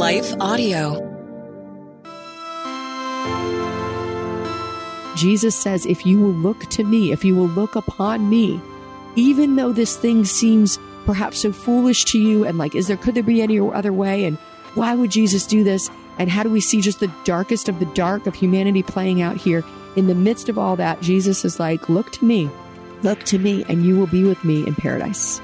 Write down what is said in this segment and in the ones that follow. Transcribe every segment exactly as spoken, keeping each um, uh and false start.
Life Audio. Jesus says, if you will look to me, if you will look upon me, even though this thing seems perhaps so foolish to you, and like, is there, could there be any other way? And why would Jesus do this? And how do we see just the darkest of the dark of humanity playing out here? In the midst of all that, Jesus is like, look to me, look to me, and you will be with me in paradise.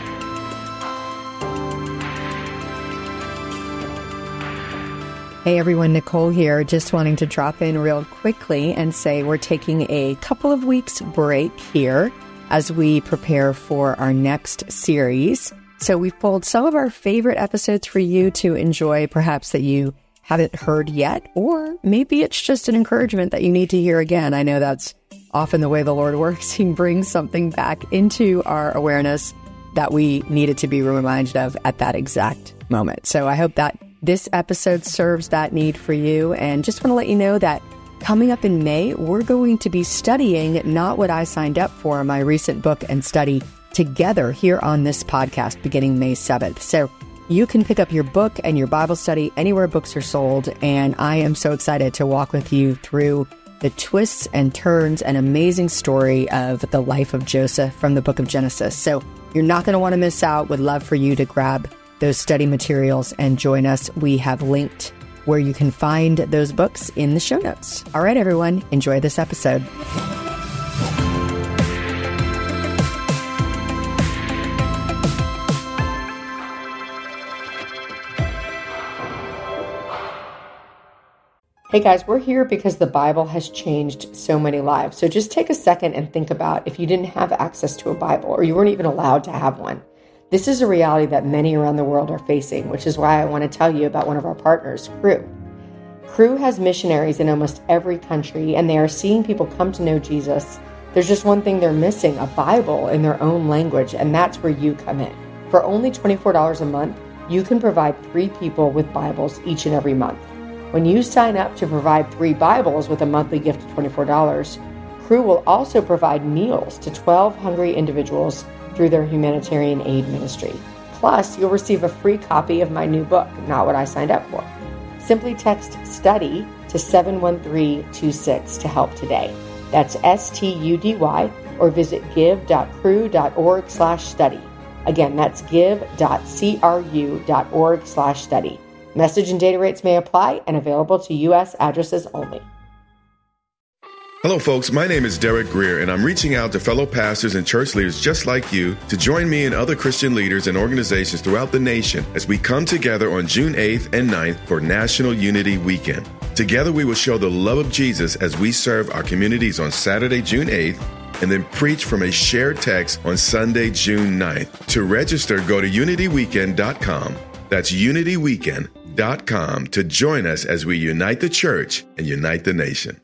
Hey everyone, Nicole here, just wanting to drop in real quickly and say we're taking a couple of weeks break here as we prepare for our next series. So we've pulled some of our favorite episodes for you to enjoy, perhaps that you haven't heard yet, or maybe it's just an encouragement that you need to hear again. I know that's often the way the Lord works. He brings something back into our awareness that we needed to be reminded of at that exact moment. So I hope that this episode serves that need for you. And just want to let you know that coming up in May, we're going to be studying Not What I Signed Up For, my recent book and study, together here on this podcast beginning May seventh. So you can pick up your book and your Bible study anywhere books are sold. And I am so excited to walk with you through the twists and turns and amazing story of the life of Joseph from the book of Genesis. So you're not going to want to miss out. Would love for you to grab those study materials and join us. We have linked where you can find those books in the show notes. All right, everyone, enjoy this episode. Hey guys, we're here because the Bible has changed so many lives. So just take a second and think about if you didn't have access to a Bible or you weren't even allowed to have one. This is a reality that many around the world are facing, which is why I want to tell you about one of our partners, Cru. Cru has missionaries in almost every country, and they are seeing people come to know Jesus. There's just one thing they're missing, a Bible in their own language, and that's where you come in. For only twenty-four dollars a month, you can provide three people with Bibles each and every month. When you sign up to provide three Bibles with a monthly gift of twenty-four dollars, Cru will also provide meals to twelve hungry individuals through their humanitarian aid ministry. Plus, you'll receive a free copy of my new book, Not What I Signed Up For. Simply text STUDY to seven one three two six to help today. That's S T U D Y, or visit give.cru.org slash study. Again, that's give.cru.org slash study. Message and data rates may apply and available to U S addresses only. Hello, folks. My name is Derek Greer, and I'm reaching out to fellow pastors and church leaders just like you to join me and other Christian leaders and organizations throughout the nation as we come together on June eighth and ninth for National Unity Weekend. Together, we will show the love of Jesus as we serve our communities on Saturday, June eighth, and then preach from a shared text on Sunday, June ninth. To register, go to unity weekend dot com. That's unity weekend dot com to join us as we unite the church and unite the nation.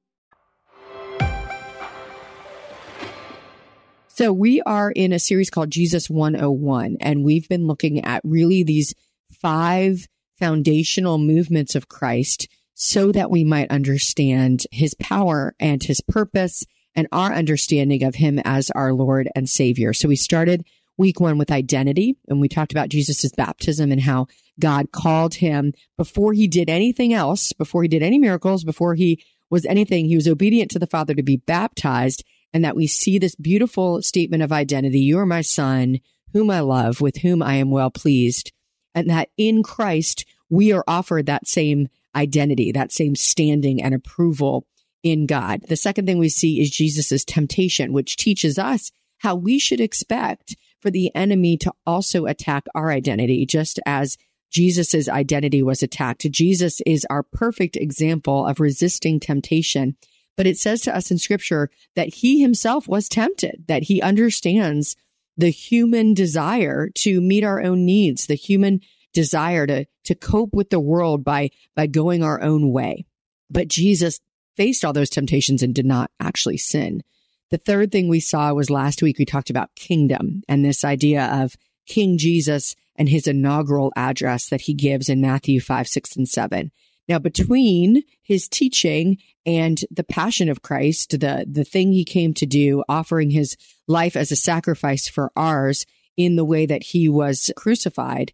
So we are in a series called Jesus one oh one, and we've been looking at really these five foundational movements of Christ so that we might understand his power and his purpose and our understanding of him as our Lord and Savior. So we started week one with identity, and we talked about Jesus's baptism and how God called him before he did anything else, before he did any miracles, before he was anything. He was obedient to the Father to be baptized. And that we see this beautiful statement of identity. You are my son, whom I love, with whom I am well pleased. And that in Christ, we are offered that same identity, that same standing and approval in God. The second thing we see is Jesus's temptation, which teaches us how we should expect for the enemy to also attack our identity, just as Jesus's identity was attacked. Jesus is our perfect example of resisting temptation. But it says to us in Scripture that he himself was tempted, that he understands the human desire to meet our own needs, the human desire to, to cope with the world by, by going our own way. But Jesus faced all those temptations and did not actually sin. The third thing we saw was last week, we talked about kingdom and this idea of King Jesus and his inaugural address that he gives in Matthew five, six, and seven. Now, between his teaching and the passion of Christ, the, the thing he came to do, offering his life as a sacrifice for ours in the way that he was crucified,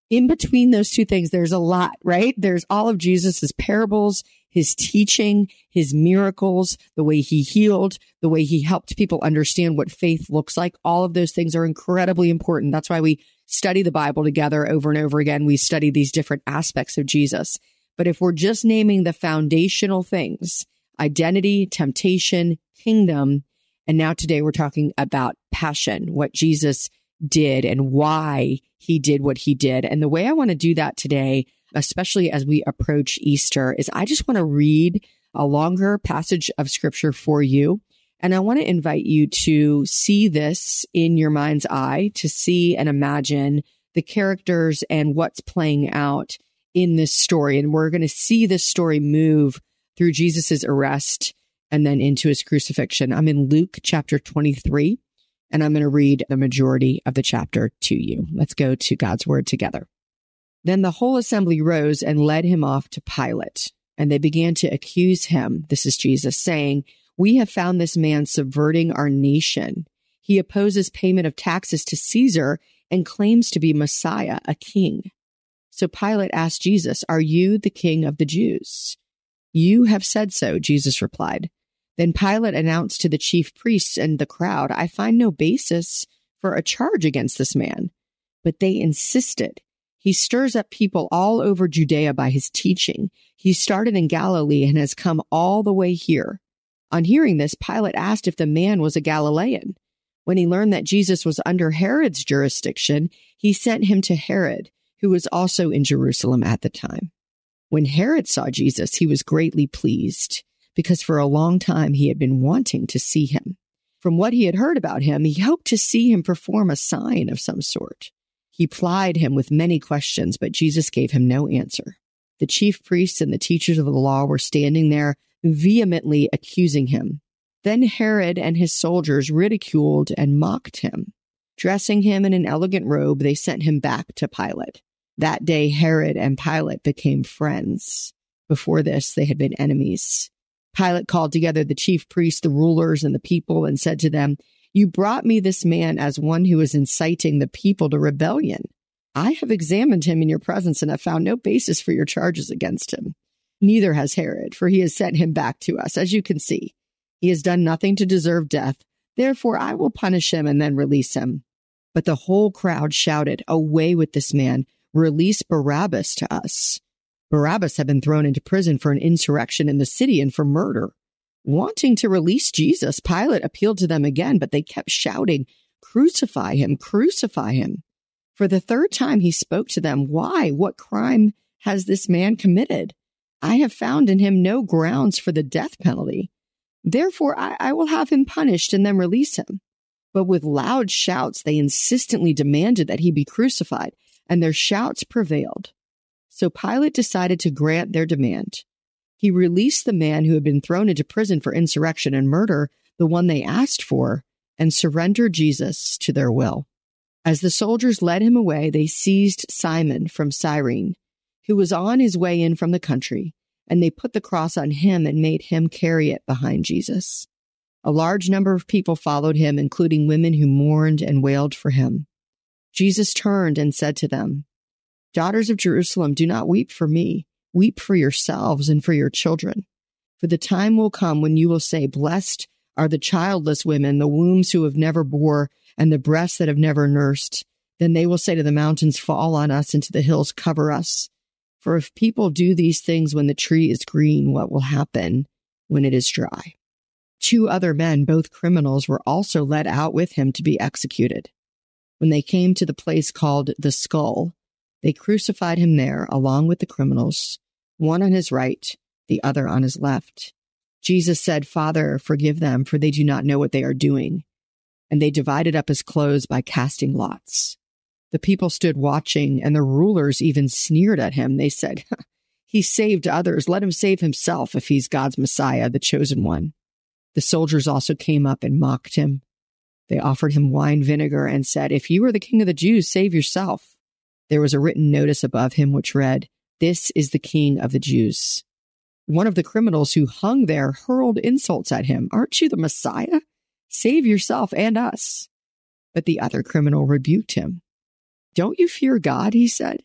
in between those two things, there's a lot, right? There's all of Jesus's parables, his teaching, his miracles, the way he healed, the way he helped people understand what faith looks like. All of those things are incredibly important. That's why we study the Bible together over and over again. We study these different aspects of Jesus. But if we're just naming the foundational things, identity, temptation, kingdom, and now today we're talking about passion, what Jesus did and why he did what he did. And the way I want to do that today, especially as we approach Easter, is I just want to read a longer passage of scripture for you. And I want to invite you to see this in your mind's eye, to see and imagine the characters and what's playing out in this story. And we're going to see this story move through Jesus's arrest and then into his crucifixion. I'm in Luke chapter twenty-three, and I'm going to read the majority of the chapter to you. Let's go to God's word together. Then the whole assembly rose and led him off to Pilate, and they began to accuse him, this is Jesus, saying, "We have found this man subverting our nation. He opposes payment of taxes to Caesar and claims to be Messiah, a king." So Pilate asked Jesus, "Are you the king of the Jews?" "You have said so," Jesus replied. Then Pilate announced to the chief priests and the crowd, "I find no basis for a charge against this man." But they insisted. "He stirs up people all over Judea by his teaching. He started in Galilee and has come all the way here." On hearing this, Pilate asked if the man was a Galilean. When he learned that Jesus was under Herod's jurisdiction, he sent him to Herod, who was also in Jerusalem at the time. When Herod saw Jesus, he was greatly pleased, because for a long time he had been wanting to see him. From what he had heard about him, he hoped to see him perform a sign of some sort. He plied him with many questions, but Jesus gave him no answer. The chief priests and the teachers of the law were standing there, vehemently accusing him. Then Herod and his soldiers ridiculed and mocked him. Dressing him in an elegant robe, they sent him back to Pilate. That day, Herod and Pilate became friends. Before this, they had been enemies. Pilate called together the chief priests, the rulers, and the people and said to them, "You brought me this man as one who is inciting the people to rebellion. I have examined him in your presence and have found no basis for your charges against him. Neither has Herod, for he has sent him back to us, as you can see. He has done nothing to deserve death. Therefore, I will punish him and then release him." But the whole crowd shouted, "Away with this man! Release Barabbas to us." Barabbas had been thrown into prison for an insurrection in the city and for murder. Wanting to release Jesus, Pilate appealed to them again, but they kept shouting, "Crucify him! Crucify him!" For the third time he spoke to them, "Why? What crime has this man committed? I have found in him no grounds for the death penalty. Therefore, I, I will have him punished and then release him." But with loud shouts, they insistently demanded that he be crucified, and their shouts prevailed. So Pilate decided to grant their demand. He released the man who had been thrown into prison for insurrection and murder, the one they asked for, and surrendered Jesus to their will. As the soldiers led him away, they seized Simon from Cyrene, who was on his way in from the country, and they put the cross on him and made him carry it behind Jesus. A large number of people followed him, including women who mourned and wailed for him. Jesus turned and said to them, "Daughters of Jerusalem, do not weep for me. Weep for yourselves and for your children. For the time will come when you will say, 'Blessed are the childless women, the wombs who have never bore, and the breasts that have never nursed.' Then they will say to the mountains, 'Fall on us,' and to the hills, 'Cover us.' For if people do these things when the tree is green, what will happen when it is dry?" Two other men, both criminals, were also led out with him to be executed. When they came to the place called the Skull, they crucified him there along with the criminals, one on his right, the other on his left. Jesus said, "Father, forgive them, for they do not know what they are doing." And they divided up his clothes by casting lots. The people stood watching, and the rulers even sneered at him. They said, "He saved others. Let him save himself if he's God's Messiah, the chosen one." The soldiers also came up and mocked him. They offered him wine vinegar and said, "If you are the king of the Jews, save yourself." There was a written notice above him which read, "This is the king of the Jews." One of the criminals who hung there hurled insults at him. "Aren't you the Messiah? Save yourself and us." But the other criminal rebuked him. "Don't you fear God?" he said.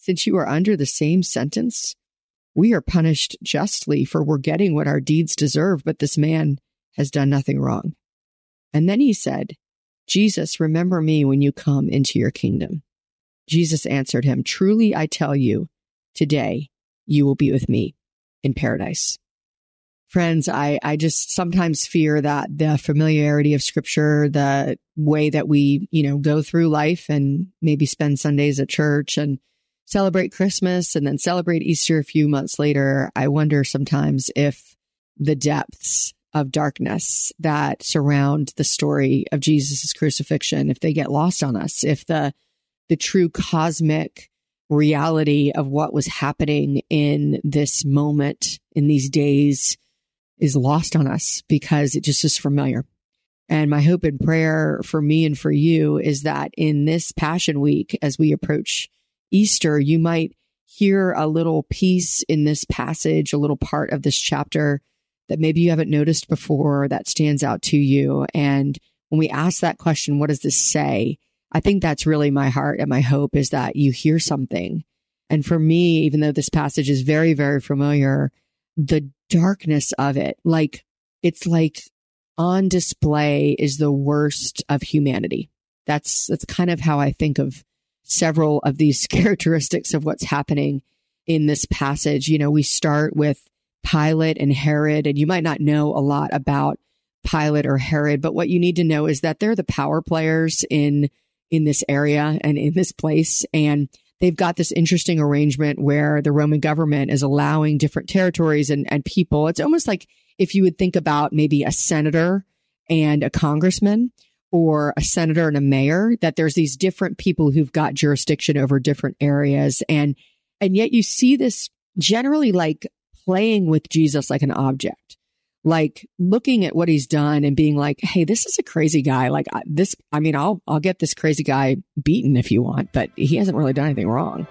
since you are under the same sentence, we are punished justly, for we're getting what our deeds deserve, but this man has done nothing wrong. And then he said, Jesus, remember me when you come into your kingdom. Jesus answered him, truly I tell you, today you will be with me in paradise. Friends, I, I just sometimes fear that the familiarity of Scripture, the way that we, you know, go through life and maybe spend Sundays at church and celebrate Christmas and then celebrate Easter a few months later, I wonder sometimes if the depths of darkness that surround the story of Jesus' crucifixion, if they get lost on us, if the the true cosmic reality of what was happening in this moment, in these days, is lost on us because it just is familiar. And my hope and prayer for me and for you is that in this Passion Week, as we approach Easter, you might hear a little piece in this passage, a little part of this chapter that maybe you haven't noticed before that stands out to you. And when we ask that question, what does this say? I think that's really my heart and my hope, is that you hear something. And for me, even though this passage is very, very familiar, the darkness of it, like it's like on display, is the worst of humanity. That's that's kind of how I think of several of these characteristics of what's happening in this passage. You know, we start with Pilate and Herod, and you might not know a lot about Pilate or Herod, but what you need to know is that they're the power players in in this area and in this place. And they've got this interesting arrangement where the Roman government is allowing different territories and, and people. It's almost like if you would think about maybe a senator and a congressman, or a senator and a mayor, that there's these different people who've got jurisdiction over different areas. And, and yet you see this generally like playing with Jesus like an object, like looking at what he's done and being like, hey, this is a crazy guy. Like this, I mean, I'll, I'll get this crazy guy beaten if you want, but he hasn't really done anything wrong.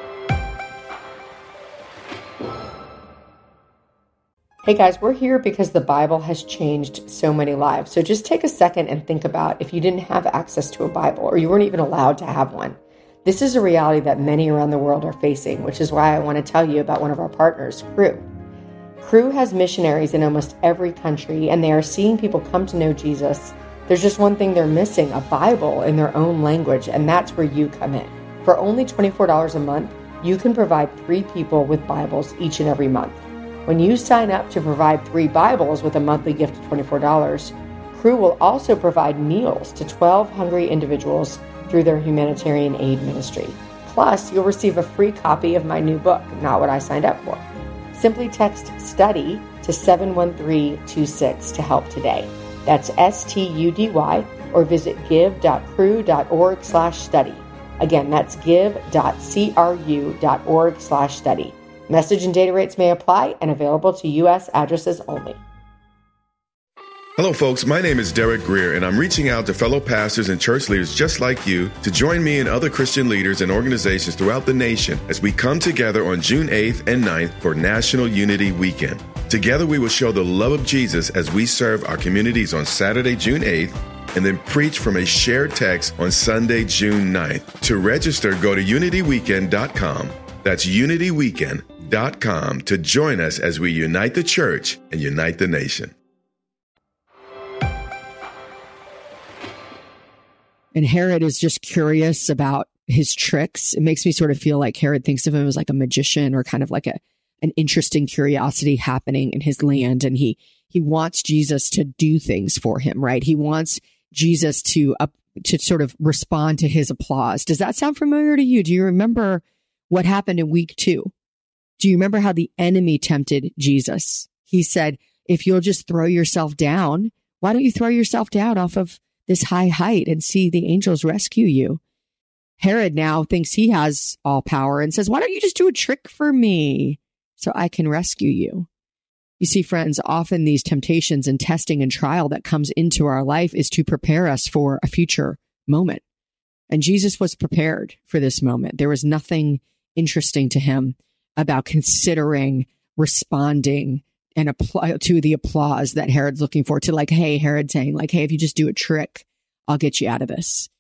Hey guys, we're here because the Bible has changed so many lives. So just take a second and think about if you didn't have access to a Bible or you weren't even allowed to have one. This is a reality that many around the world are facing, which is why I want to tell you about one of our partners, Cru. Cru has missionaries in almost every country, and they are seeing people come to know Jesus. There's just one thing they're missing, a Bible in their own language, and that's where you come in. For only twenty-four dollars a month, you can provide three people with Bibles each and every month. When you sign up to provide three Bibles with a monthly gift of twenty-four dollars, Cru will also provide meals to twelve hungry individuals through their humanitarian aid ministry. Plus, you'll receive a free copy of my new book, Not What I Signed Up For. Simply text STUDY to seven one three two six to help today. That's S T U D Y, or visit give.cru.org slash study. Again, that's give.cru.org slash study. Message and data rates may apply and available to U S addresses only. Hello, folks. My name is Derek Greer, and I'm reaching out to fellow pastors and church leaders just like you to join me and other Christian leaders and organizations throughout the nation as we come together on June eighth and ninth for National Unity Weekend. Together, we will show the love of Jesus as we serve our communities on Saturday, June eighth, and then preach from a shared text on Sunday, June ninth. To register, go to unity weekend dot com. That's unity weekend dot com to join us as we unite the church and unite the nation. And Herod is just curious about his tricks. It makes me sort of feel like Herod thinks of him as like a magician, or kind of like a an interesting curiosity happening in his land. And he he wants Jesus to do things for him, right? He wants Jesus to up to sort of respond to his applause. Does that sound familiar to you? Do you remember what happened in week two? Do you remember how the enemy tempted Jesus? He said, if you'll just throw yourself down, why don't you throw yourself down off of this high height and see the angels rescue you? Herod now thinks he has all power and says, why don't you just do a trick for me so I can rescue you? You see, friends, often these temptations and testing and trial that comes into our life is to prepare us for a future moment. And Jesus was prepared for this moment. There was nothing interesting to him about considering responding and apply to the applause that Herod's looking for, to like, hey, Herod saying like, hey, if you just do a trick, I'll get you out of this.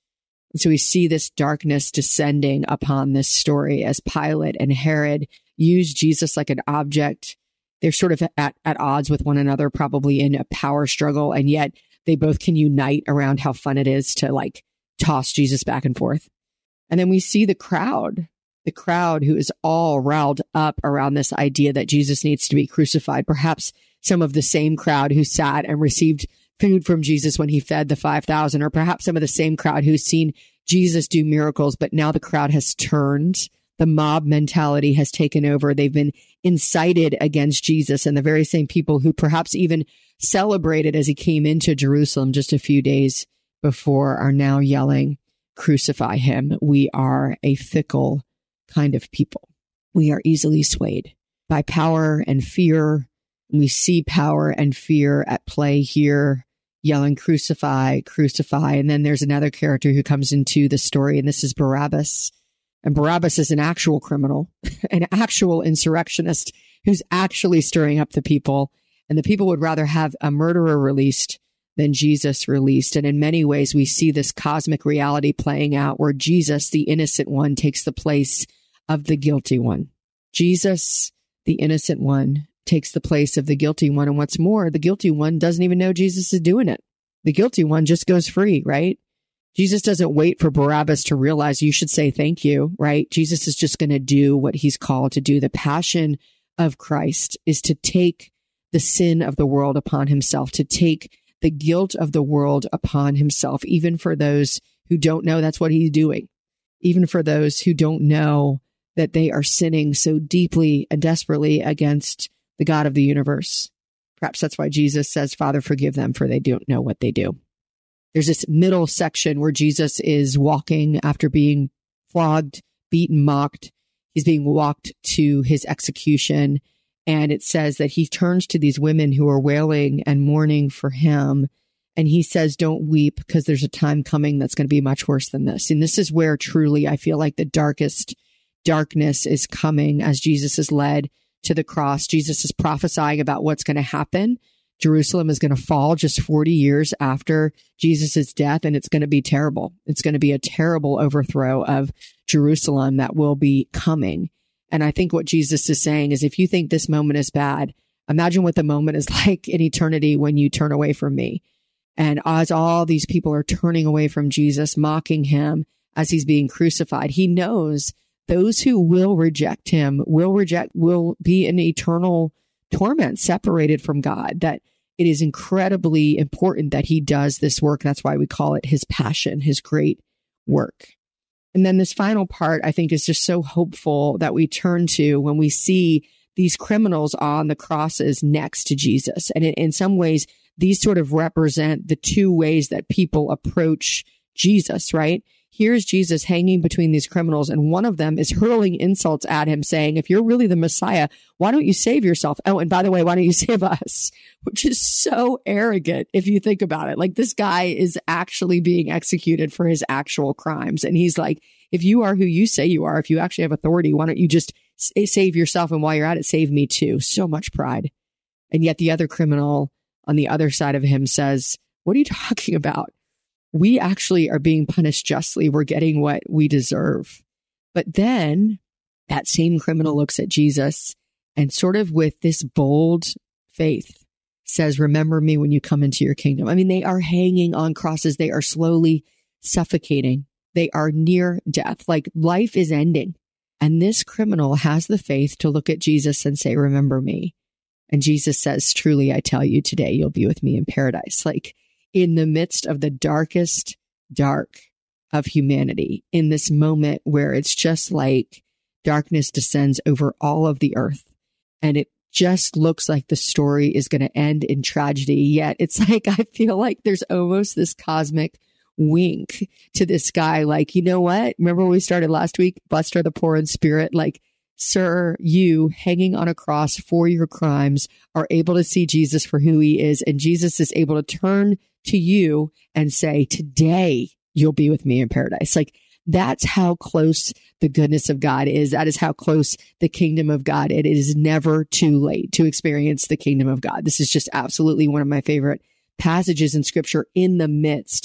And so we see this darkness descending upon this story as Pilate and Herod use Jesus like an object. They're sort of at, at odds with one another, probably in a power struggle. And yet they both can unite around how fun it is to like toss Jesus back and forth. And then we see the crowd, the crowd who is all riled up around this idea that Jesus needs to be crucified. Perhaps some of the same crowd who sat and received food from Jesus when he fed the five thousand, or perhaps some of the same crowd who's seen Jesus do miracles, but now the crowd has turned. The mob mentality has taken over. They've been incited against Jesus, and the very same people who perhaps even celebrated as he came into Jerusalem just a few days before are now yelling, "Crucify him." We are a fickle kind of people. We are easily swayed by power and fear. We see power and fear at play here, yelling, "Crucify, crucify." And then there's another character who comes into the story, and this is Barabbas. And Barabbas is an actual criminal, an actual insurrectionist who's actually stirring up the people. And the people would rather have a murderer released than Jesus released. And in many ways, we see this cosmic reality playing out where Jesus, the innocent one, takes the place of the guilty one. Jesus, the innocent one, takes the place of the guilty one. And what's more, the guilty one doesn't even know Jesus is doing it. The guilty one just goes free, right? Jesus doesn't wait for Barabbas to realize you should say thank you, right? Jesus is just going to do what he's called to do. The passion of Christ is to take the sin of the world upon himself, to take the guilt of the world upon himself, even for those who don't know that's what he's doing, even for those who don't know that they are sinning so deeply and desperately against the God of the universe. Perhaps that's why Jesus says, "Father, forgive them, for they don't know what they do." There's this middle section where Jesus is walking after being flogged, beaten, mocked. He's being walked to his execution. And it says that he turns to these women who are wailing and mourning for him. And he says, "Don't weep, because there's a time coming that's going to be much worse than this." And this is where truly I feel like the darkest darkness is coming as Jesus is led to the cross. Jesus is prophesying about what's going to happen. Jerusalem is going to fall just forty years after Jesus' death, and it's going to be terrible. It's going to be a terrible overthrow of Jerusalem that will be coming. And I think what Jesus is saying is, if you think this moment is bad, imagine what the moment is like in eternity when you turn away from me. And as all these people are turning away from Jesus, mocking him as he's being crucified, he knows those who will reject him will reject, will be in eternal torment, separated from God, that it is incredibly important that he does this work. That's why we call it his passion, his great work. And then this final part, I think, is just so hopeful that we turn to when we see these criminals on the crosses next to Jesus. And in, in some ways, these sort of represent the two ways that people approach Jesus, right? Here's Jesus hanging between these criminals, and one of them is hurling insults at him, saying, "If you're really the Messiah, why don't you save yourself? Oh, and by the way, why don't you save us?" Which is so arrogant if you think about it. Like, this guy is actually being executed for his actual crimes. And he's like, if you are who you say you are, if you actually have authority, why don't you just save yourself? And while you're at it, save me too. So much pride. And yet the other criminal on the other side of him says, "What are you talking about? We actually are being punished justly. We're getting what we deserve." But then that same criminal looks at Jesus and sort of with this bold faith says, "Remember me when you come into your kingdom." I mean, they are hanging on crosses. They are slowly suffocating. They are near death. Like, life is ending. And this criminal has the faith to look at Jesus and say, "Remember me." And Jesus says, "Truly, I tell you, today you'll be with me in paradise." Like, in the midst of the darkest dark of humanity, in this moment where it's just like darkness descends over all of the earth, and it just looks like the story is going to end in tragedy. Yet it's like, I feel like there's almost this cosmic wink to this guy. Like, you know what? Remember when we started last week? Blessed are the poor in spirit. Like, sir, you hanging on a cross for your crimes are able to see Jesus for who he is. And Jesus is able to turn to you and say, "Today you'll be with me in paradise." Like, that's how close the goodness of God is. That is how close the kingdom of God. It is never too late to experience the kingdom of God. This is just absolutely one of my favorite passages in scripture in the midst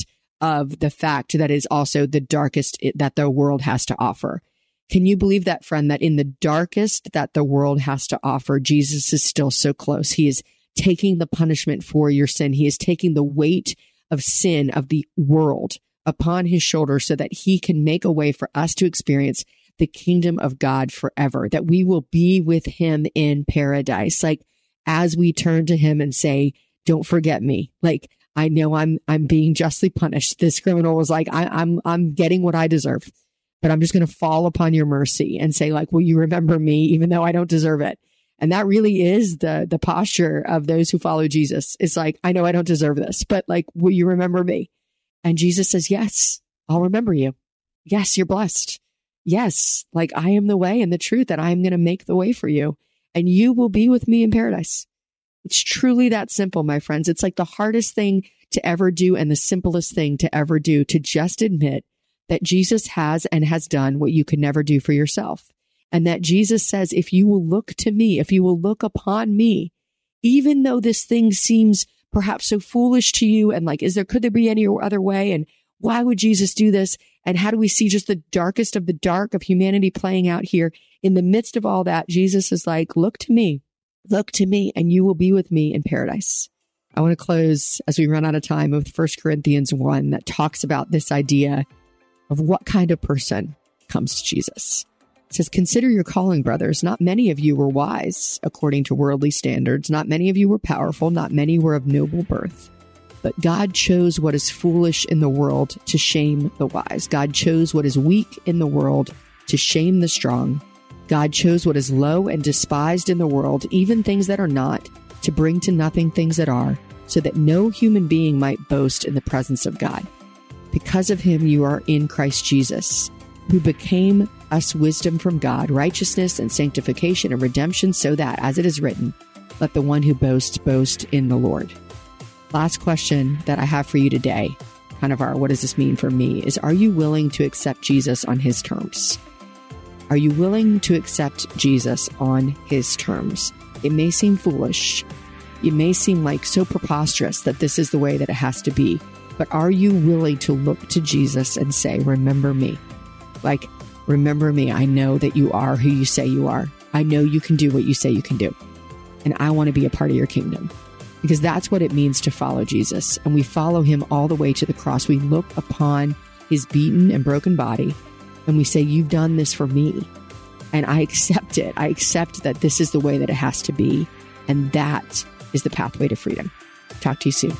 of the fact that is also the darkest that the world has to offer. Can you believe that, friend, that in the darkest that the world has to offer, Jesus is still so close? He is taking the punishment for your sin. He is taking the weight of sin of the world upon his shoulders so that he can make a way for us to experience the kingdom of God forever, that we will be with him in paradise. Like, as we turn to him and say, don't forget me. Like, I know I'm, I'm being justly punished. This criminal was like, I, I'm, I'm getting what I deserve, but I'm just going to fall upon your mercy and say, like, will you remember me even though I don't deserve it? And that really is the, the posture of those who follow Jesus. It's like, I know I don't deserve this, but like, will you remember me? And Jesus says, yes, I'll remember you. Yes, you're blessed. Yes, like I am the way and the truth, that I am going to make the way for you, and you will be with me in paradise. It's truly that simple, my friends. It's like the hardest thing to ever do and the simplest thing to ever do, to just admit that Jesus has and has done what you could never do for yourself. And that Jesus says, if you will look to me, if you will look upon me, even though this thing seems perhaps so foolish to you, and like, is there, could there be any other way? And why would Jesus do this? And how do we see just the darkest of the dark of humanity playing out here? In the midst of all that, Jesus is like, look to me, look to me, and you will be with me in paradise. I want to close, as we run out of time, with First Corinthians one that talks about this idea of what kind of person comes to Jesus. It says, consider your calling, brothers. Not many of you were wise according to worldly standards. Not many of you were powerful. Not many were of noble birth. But God chose what is foolish in the world to shame the wise. God chose what is weak in the world to shame the strong. God chose what is low and despised in the world, even things that are not, to bring to nothing things that are, so that no human being might boast in the presence of God. Because of him, you are in Christ Jesus, who became us wisdom from God, righteousness and sanctification and redemption, so that, as it is written, let the one who boasts boast in the Lord. Last question that I have for you today, kind of our what does this mean for me, is, are you willing to accept Jesus on his terms? Are you willing to accept Jesus on his terms? It may seem foolish. It may seem like so preposterous that this is the way that it has to be. But are you willing to look to Jesus and say, remember me? Like, remember me. I know that you are who you say you are. I know you can do what you say you can do. And I want to be a part of your kingdom. Because that's what it means to follow Jesus. And we follow him all the way to the cross. We look upon his beaten and broken body and we say, you've done this for me. And I accept it. I accept that this is the way that it has to be. And that is the pathway to freedom. Talk to you soon.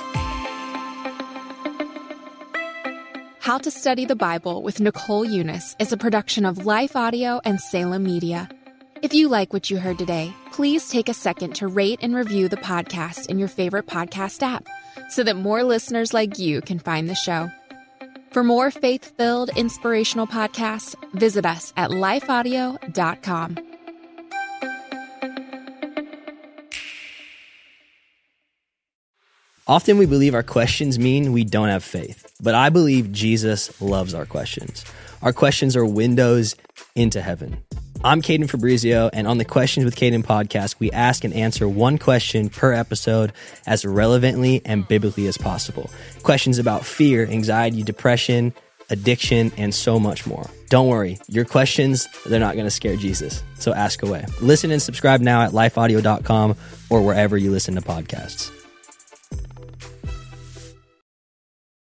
How to Study the Bible with Nicole Eunice is a production of Life Audio and Salem Media. If you like what you heard today, please take a second to rate and review the podcast in your favorite podcast app so that more listeners like you can find the show. For more faith-filled, inspirational podcasts, visit us at life audio dot com. Often we believe our questions mean we don't have faith, but I believe Jesus loves our questions. Our questions are windows into heaven. I'm Caden Fabrizio, and on the Questions with Caden podcast, we ask and answer one question per episode as relevantly and biblically as possible. Questions about fear, anxiety, depression, addiction, and so much more. Don't worry, your questions, they're not going to scare Jesus, so ask away. Listen and subscribe now at life audio dot com or wherever you listen to podcasts.